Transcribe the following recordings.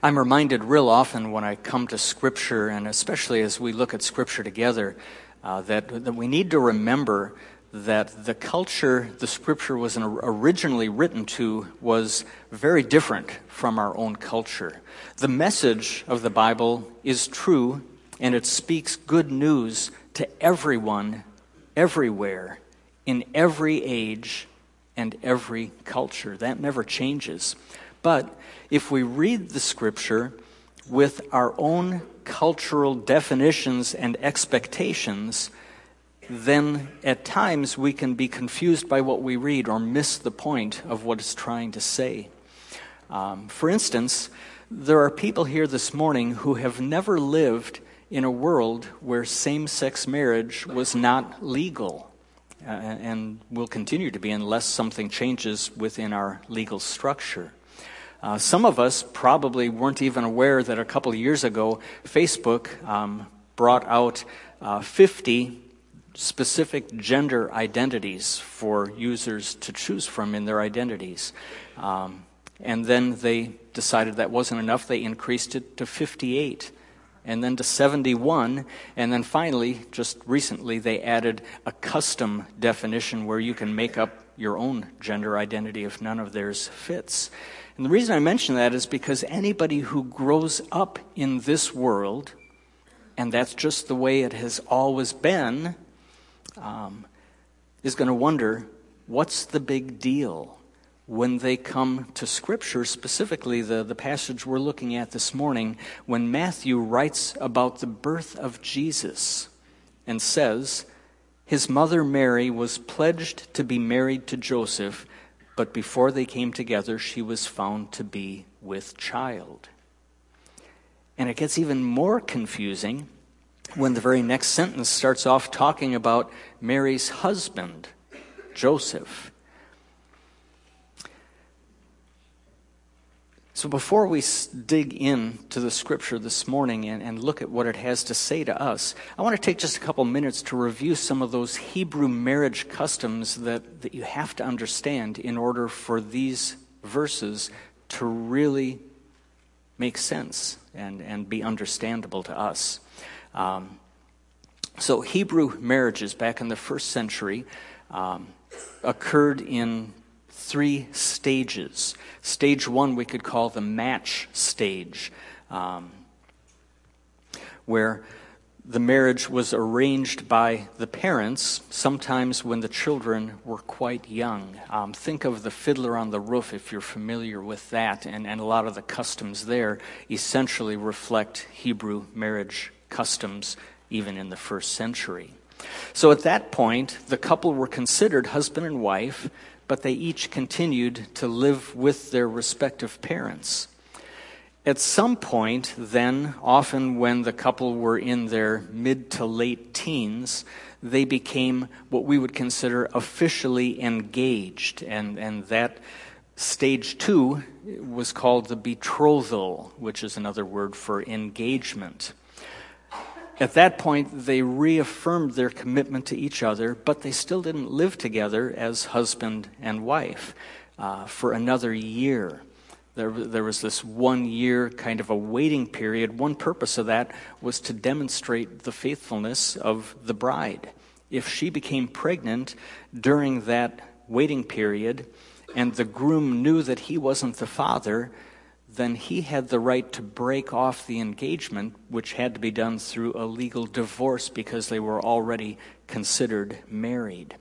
I'm reminded real often when I come to Scripture, and especially as we look at Scripture together, that we need to remember that the culture the Scripture was originally written to was very different from our own culture. The message of the Bible is true, and it speaks good news to everyone, everywhere, in every age and every culture. That never changes. But if we read the Scripture with our own cultural definitions and expectations, then at times we can be confused by what we read or miss the point of what it's trying to say. For instance, there are people here this morning who have never lived in a world where same-sex marriage was not legal, and will continue to be unless something changes within our legal structure. Some of us probably weren't even aware that a couple of years ago, Facebook brought out 50 specific gender identities for users to choose from in their identities. And then they decided that wasn't enough. They increased it to 58, and then to 71, and then finally, just recently, they added a custom definition where you can make up your own gender identity if none of theirs fits. And the reason I mention that is because anybody who grows up in this world, and that's just the way it has always been, is going to wonder, what's the big deal when they come to Scripture, specifically the passage we're looking at this morning, when Matthew writes about the birth of Jesus and says, his mother Mary was pledged to be married to Joseph, but before they came together, she was found to be with child. And it gets even more confusing when the very next sentence starts off talking about Mary's husband, Joseph. So before we dig into the Scripture this morning and look at what it has to say to us, I want to take just a couple minutes to review some of those Hebrew marriage customs that you have to understand in order for these verses to really make sense and be understandable to us. So Hebrew marriages back in the first century occurred in 3 stages. Stage 1 we could call the match stage, where the marriage was arranged by the parents, sometimes when the children were quite young. Think of the Fiddler on the Roof, if you're familiar with that, and a lot of the customs there essentially reflect Hebrew marriage customs even in the first century. So at that point, the couple were considered husband and wife, but they each continued to live with their respective parents. At some point, then, often when the couple were in their mid to late teens, they became what we would consider officially engaged, and that stage 2 was called the betrothal, which is another word for engagement. At that point, they reaffirmed their commitment to each other, but they still didn't live together as husband and wife for another year. There was this 1 year kind of a waiting period. One purpose of that was to demonstrate the faithfulness of the bride. If she became pregnant during that waiting period and the groom knew that he wasn't the father, then he had the right to break off the engagement, which had to be done through a legal divorce because they were already considered married.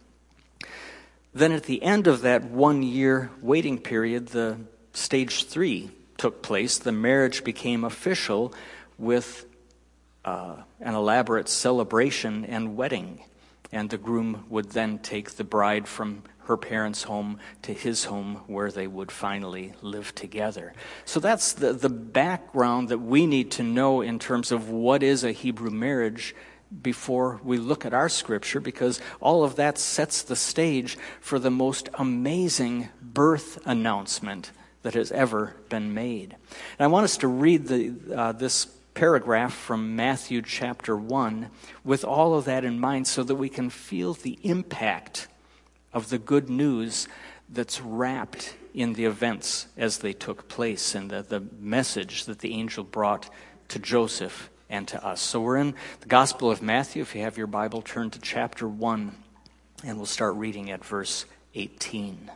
Then at the end of that 1 year waiting period, the stage 3 took place. The marriage became official with an elaborate celebration and wedding. And the groom would then take the bride from her parents' home to his home where they would finally live together. So that's the background that we need to know in terms of what is a Hebrew marriage before we look at our Scripture, because all of that sets the stage for the most amazing birth announcement that has ever been made. And I want us to read this paragraph from Matthew chapter 1 with all of that in mind so that we can feel the impact of the good news that's wrapped in the events as they took place and the message that the angel brought to Joseph and to us. So we're in the Gospel of Matthew. If you have your Bible, turn to chapter 1, and we'll start reading at verse 18.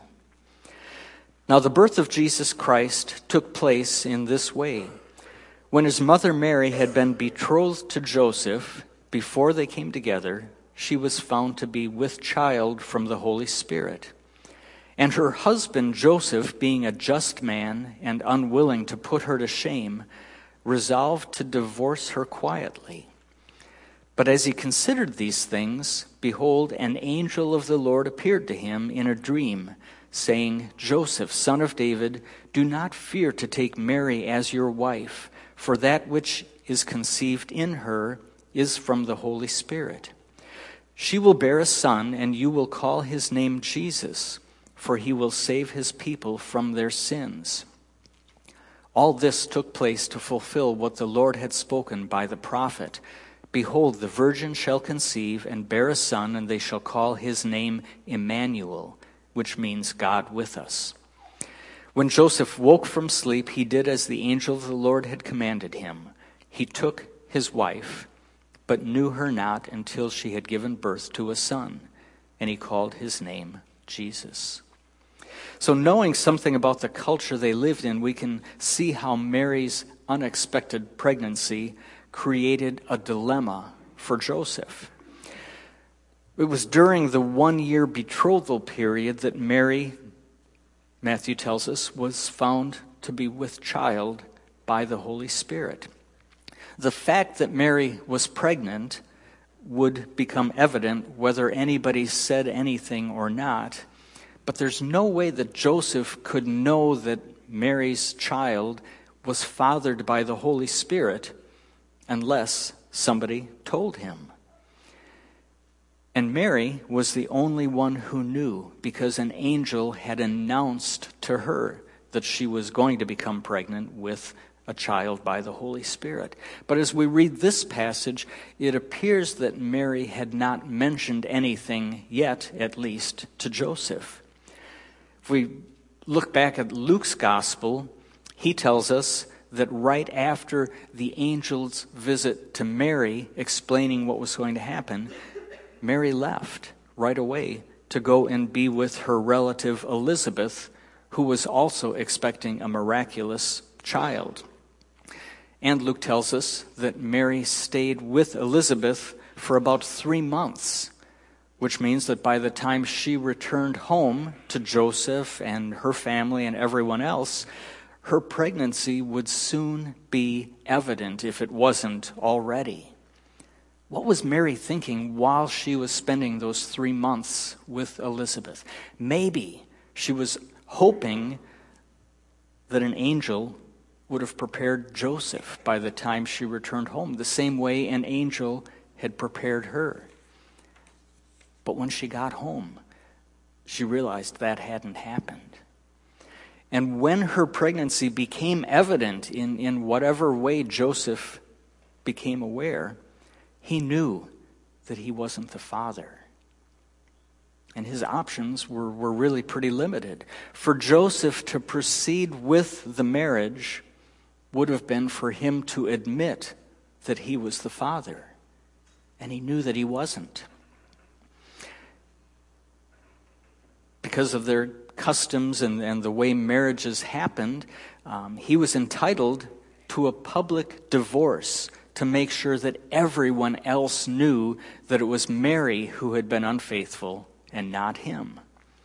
Now the birth of Jesus Christ took place in this way. When his mother Mary had been betrothed to Joseph, before they came together, she was found to be with child from the Holy Spirit. And her husband Joseph, being a just man and unwilling to put her to shame, resolved to divorce her quietly. But as he considered these things, behold, an angel of the Lord appeared to him in a dream, saying, Joseph, son of David, do not fear to take Mary as your wife, for that which is conceived in her is from the Holy Spirit. She will bear a son, and you will call his name Jesus, for he will save his people from their sins. All this took place to fulfill what the Lord had spoken by the prophet. Behold, the virgin shall conceive and bear a son, and they shall call his name Emmanuel, which means God with us. When Joseph woke from sleep, he did as the angel of the Lord had commanded him. He took his wife, but knew her not until she had given birth to a son, and he called his name Jesus. So knowing something about the culture they lived in, we can see how Mary's unexpected pregnancy created a dilemma for Joseph. It was during the 1-year betrothal period that Mary, Matthew tells us, was found to be with child by the Holy Spirit. The fact that Mary was pregnant would become evident whether anybody said anything or not. But there's no way that Joseph could know that Mary's child was fathered by the Holy Spirit unless somebody told him. And Mary was the only one who knew, because an angel had announced to her that she was going to become pregnant with a child by the Holy Spirit. But as we read this passage, it appears that Mary had not mentioned anything yet, at least, to Joseph. If we look back at Luke's gospel, he tells us that right after the angel's visit to Mary explaining what was going to happen, Mary left right away to go and be with her relative Elizabeth, who was also expecting a miraculous child. And Luke tells us that Mary stayed with Elizabeth for about 3 months, which means that by the time she returned home to Joseph and her family and everyone else, her pregnancy would soon be evident if it wasn't already. What was Mary thinking while she was spending those 3 months with Elizabeth? Maybe she was hoping that an angel would have prepared Joseph by the time she returned home, the same way an angel had prepared her. But when she got home, she realized that hadn't happened. And when her pregnancy became evident in whatever way Joseph became aware, he knew that he wasn't the father. And his options were really pretty limited. For Joseph to proceed with the marriage would have been for him to admit that he was the father. And he knew that he wasn't. Because of their customs and the way marriages happened, he was entitled to a public divorce to make sure that everyone else knew that it was Mary who had been unfaithful and not him.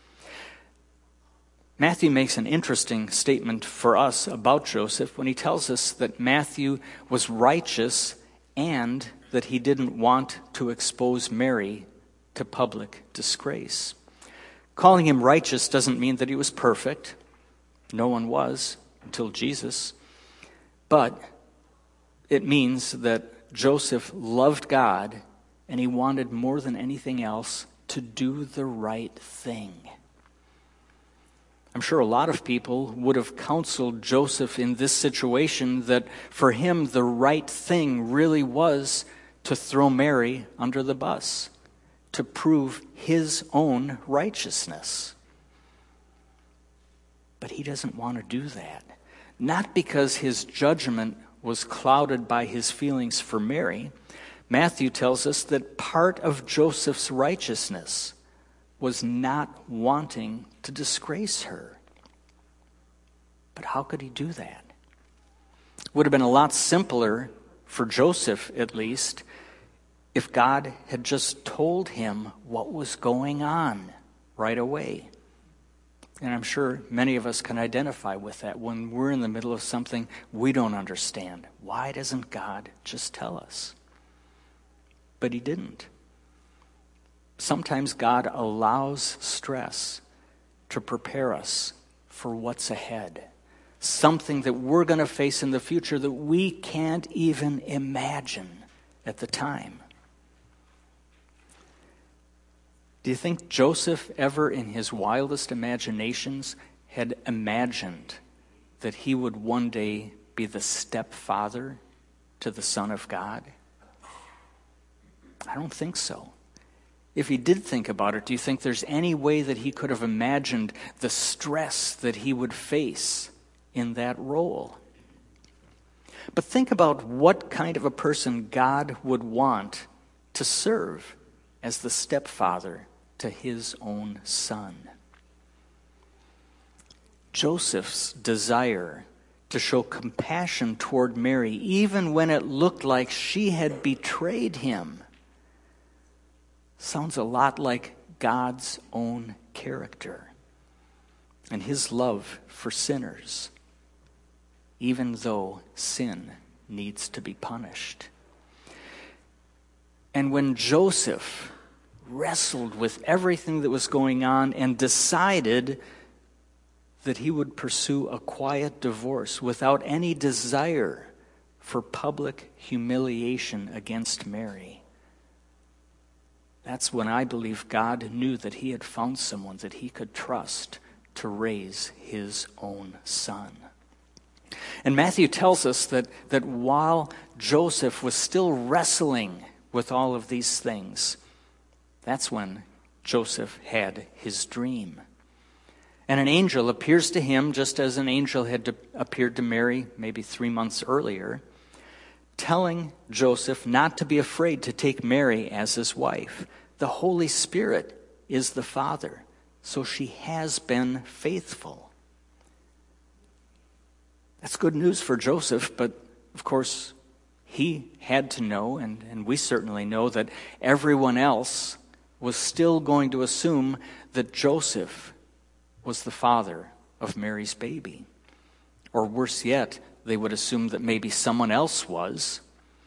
Matthew makes an interesting statement for us about Joseph when he tells us that Matthew was righteous and that he didn't want to expose Mary to public disgrace. Calling him righteous doesn't mean that he was perfect. No one was until Jesus. But it means that Joseph loved God and he wanted more than anything else to do the right thing. I'm sure a lot of people would have counseled Joseph in this situation that for him the right thing really was to throw Mary under the bus, to prove his own righteousness. But he doesn't want to do that. Not because his judgment was clouded by his feelings for Mary. Matthew tells us that part of Joseph's righteousness was not wanting to disgrace her. But how could he do that? It would have been a lot simpler, for Joseph at least, if God had just told him what was going on right away. And I'm sure many of us can identify with that when we're in the middle of something we don't understand. Why doesn't God just tell us? But he didn't. Sometimes God allows stress to prepare us for what's ahead. Something that we're going to face in the future that we can't even imagine at the time. Do you think Joseph ever in his wildest imaginations had imagined that he would one day be the stepfather to the Son of God? I don't think so. If he did think about it, do you think there's any way that he could have imagined the stress that he would face in that role? But think about what kind of a person God would want to serve as the stepfather to his own son. Joseph's desire to show compassion toward Mary, even when it looked like she had betrayed him, sounds a lot like God's own character and his love for sinners, even though sin needs to be punished. And when Joseph wrestled with everything that was going on and decided that he would pursue a quiet divorce without any desire for public humiliation against Mary, that's when I believe God knew that he had found someone that he could trust to raise his own son. And Matthew tells us that while Joseph was still wrestling with all of these things, that's when Joseph had his dream. And an angel appears to him just as an angel had appeared to Mary maybe 3 months earlier, telling Joseph not to be afraid to take Mary as his wife. The Holy Spirit is the Father, so she has been faithful. That's good news for Joseph, but of course he had to know, and we certainly know, that everyone else was still going to assume that Joseph was the father of Mary's baby. Or worse yet, they would assume that maybe someone else was.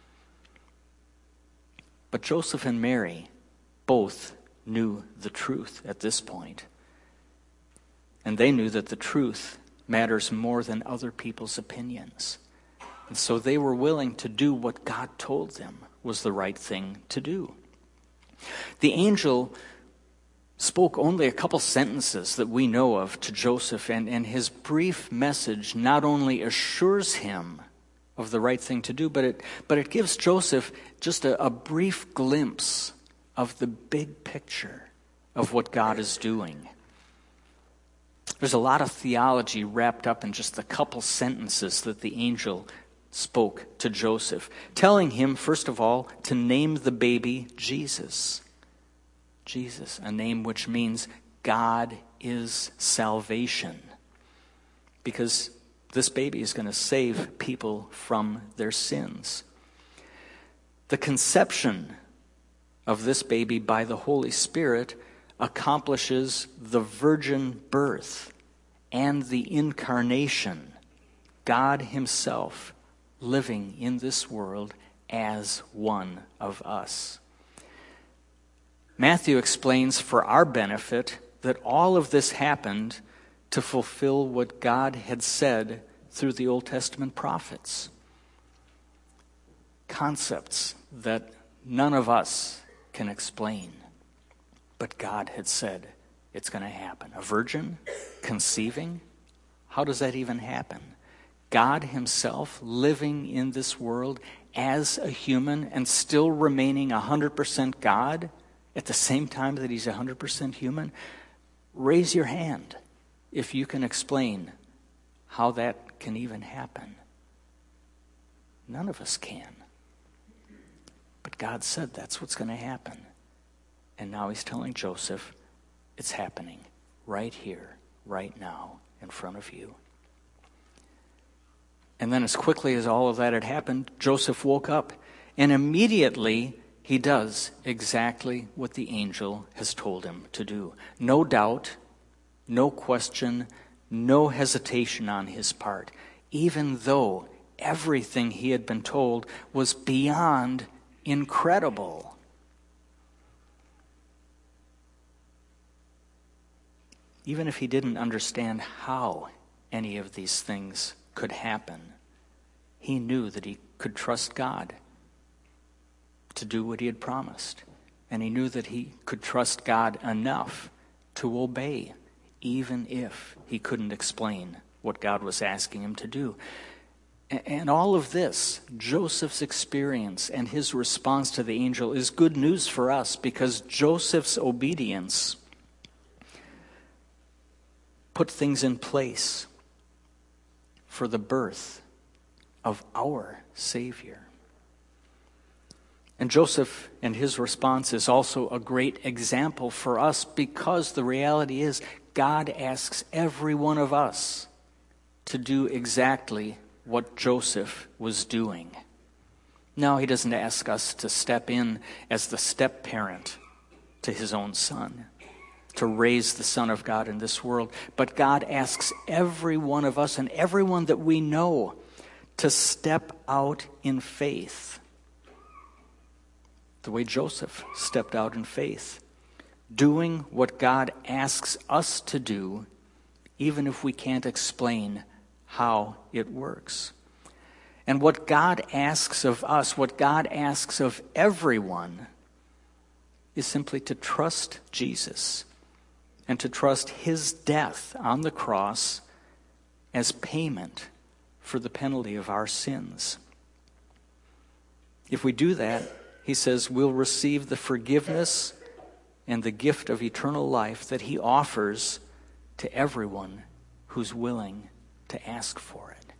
But Joseph and Mary both knew the truth at this point. And they knew that the truth matters more than other people's opinions. And so they were willing to do what God told them was the right thing to do. The angel spoke only a couple sentences that we know of to Joseph, and his brief message not only assures him of the right thing to do, but it gives Joseph just a brief glimpse of the big picture of what God is doing. There's a lot of theology wrapped up in just the couple sentences that the angel spoke to Joseph, telling him, first of all, to name the baby Jesus. Jesus, a name which means God is salvation, because this baby is going to save people from their sins. The conception of this baby by the Holy Spirit accomplishes the virgin birth and the incarnation, God himself living in this world as one of us. Matthew explains for our benefit that all of this happened to fulfill what God had said through the Old Testament prophets. Concepts that none of us can explain, but God had said it's going to happen. A virgin conceiving? How does that even happen? God himself living in this world as a human and still remaining 100% God at the same time that he's 100% human? Raise your hand if you can explain how that can even happen. None of us can. But God said that's what's going to happen. And now he's telling Joseph, it's happening right here, right now, in front of you. And then as quickly as all of that had happened, Joseph woke up. And immediately he does exactly what the angel has told him to do. No doubt, no question, no hesitation on his part, even though everything he had been told was beyond incredible. Even if he didn't understand how any of these things could happen, he knew that he could trust God to do what he had promised. And he knew that he could trust God enough to obey, even if he couldn't explain what God was asking him to do. And all of this, Joseph's experience and his response to the angel, is good news for us, because Joseph's obedience put things in place for the birth of our Savior. And Joseph and his response is also a great example for us, because the reality is God asks every one of us to do exactly what Joseph was doing. No, he doesn't ask us to step in as the step-parent to his own son, to raise the Son of God in this world. But God asks every one of us and everyone that we know to step out in faith, the way Joseph stepped out in faith, doing what God asks us to do, even if we can't explain how it works. And what God asks of us, what God asks of everyone, is simply to trust Jesus and to trust his death on the cross as payment for the penalty of our sins. If we do that, he says we'll receive the forgiveness and the gift of eternal life that he offers to everyone who's willing to ask for it.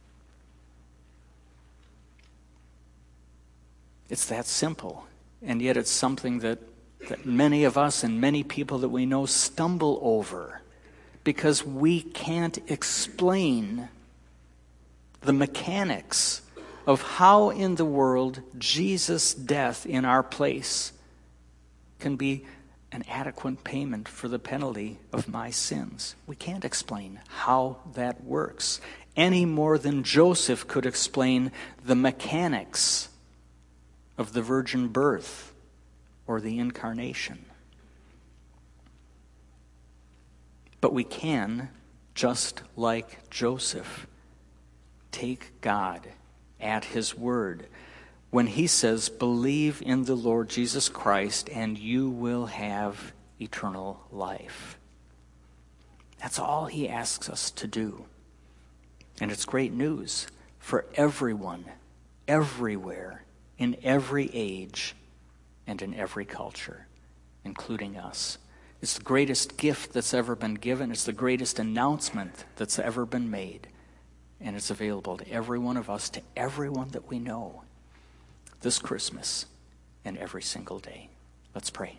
It's that simple, and yet it's something that many of us and many people that we know stumble over, because we can't explain the mechanics of how in the world Jesus' death in our place can be an adequate payment for the penalty of my sins. We can't explain how that works any more than Joseph could explain the mechanics of the virgin birth or the incarnation. But we can, just like Joseph, take God at his word when he says, believe in the Lord Jesus Christ and you will have eternal life. That's all he asks us to do. And it's great news for everyone, everywhere, in every age, and in every culture, including us. It's the greatest gift that's ever been given. It's the greatest announcement that's ever been made. And it's available to every one of us, to everyone that we know, this Christmas and every single day. Let's pray.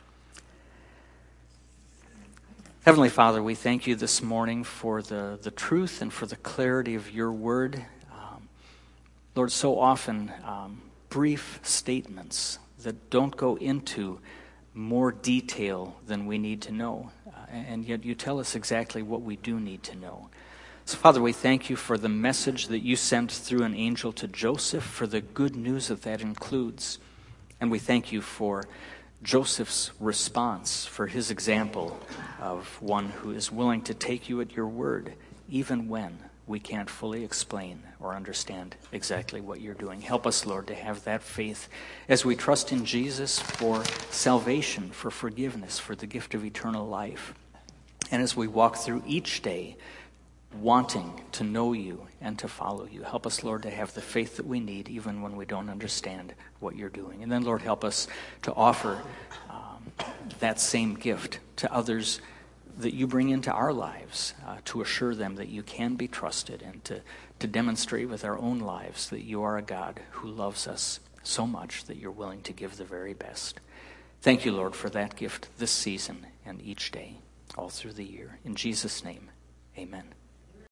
Heavenly Father, we thank you this morning for the truth and for the clarity of your word. Lord, so often brief statements that don't go into more detail than we need to know. And yet you tell us exactly what we do need to know. So, Father, we thank you for the message that you sent through an angel to Joseph, for the good news that includes. And we thank you for Joseph's response, for his example of one who is willing to take you at your word, even when we can't fully explain or understand exactly what you're doing. Help us, Lord, to have that faith as we trust in Jesus for salvation, for forgiveness, for the gift of eternal life. And as we walk through each day, wanting to know you and to follow you. Help us, Lord, to have the faith that we need even when we don't understand what you're doing. And then, Lord, help us to offer that same gift to others that you bring into our lives to assure them that you can be trusted, and to demonstrate with our own lives that you are a God who loves us so much that you're willing to give the very best. Thank you, Lord, for that gift this season and each day, all through the year. In Jesus' name, amen.